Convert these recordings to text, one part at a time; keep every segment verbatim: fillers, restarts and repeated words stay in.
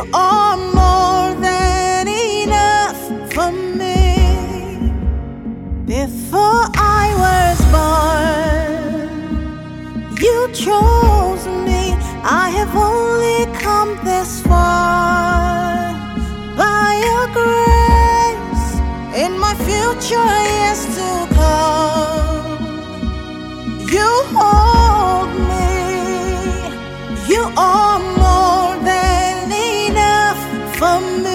are more than enough for me. Before I was born, you chose me. I have only come this far by your grace. In my future years to come, you hold me. You are more than enough for me.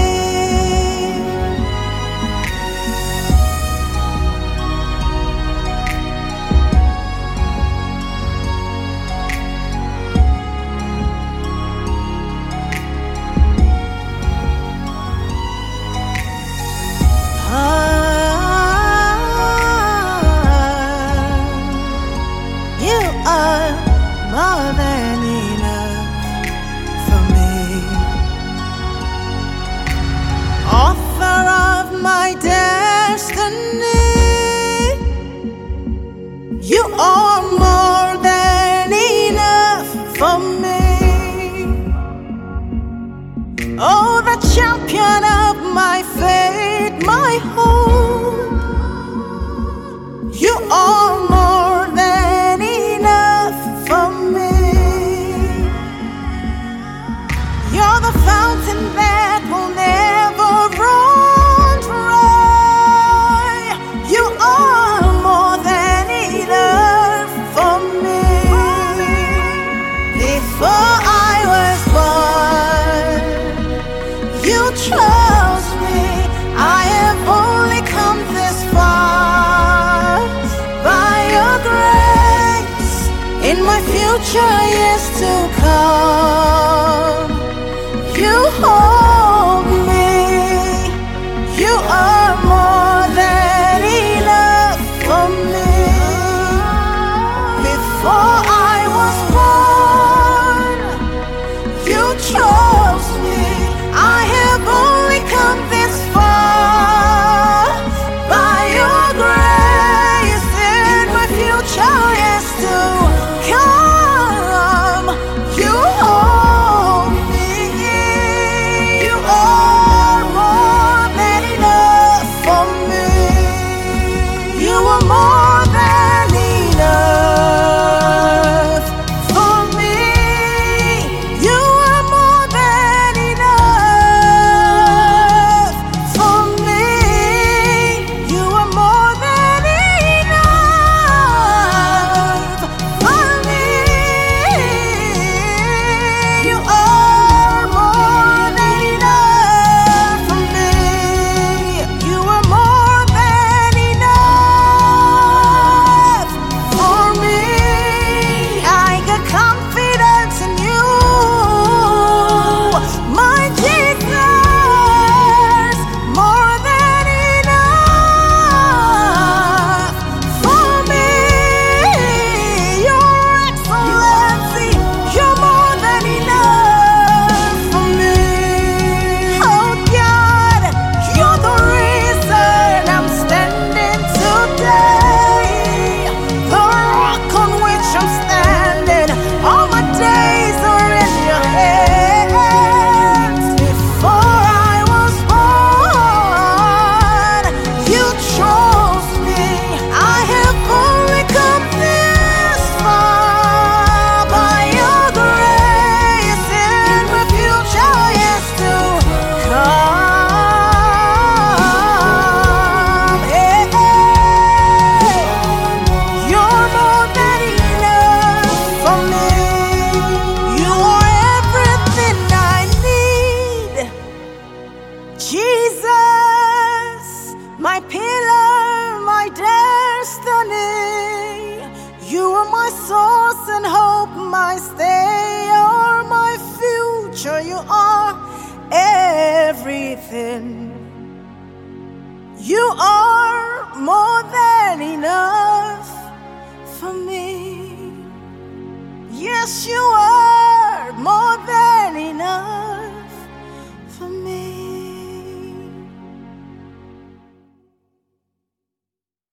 More than enough for me. Author of my destiny, you are more than enough for me. Oh, the champion of my faith, my hope, you are more than enough for me. You're the fountain that will never run dry. You are more than enough for me. Before I was born, you chose me. I have only come this far by your grace. In my future years to come, you hold me. You are more than enough for me. Before I was born, you chose me. I have only come this far by your grace. In my future years to come, you hold me. You are more than enough for me. You are more than enough for me. You are more than enough for me. You are more than enough for me. You are more than enough for me. You are more than enough for me. I got confidence in you, my Jesus. More than enough for me. Your excellency, you're more than enough for me. Oh God, you're the reason I'm standing today. The rock on which I'm standing, all my days are in your hands. Before I was born, you chose me. I have only come this far by your grace. In my future years to come, hey, you're more than enough for me. You are everything I need. Jesus, my pillar, my destiny. You are my source and hope, my stay, you're my future. You are everything. You are more than enough for me. Yes, you are.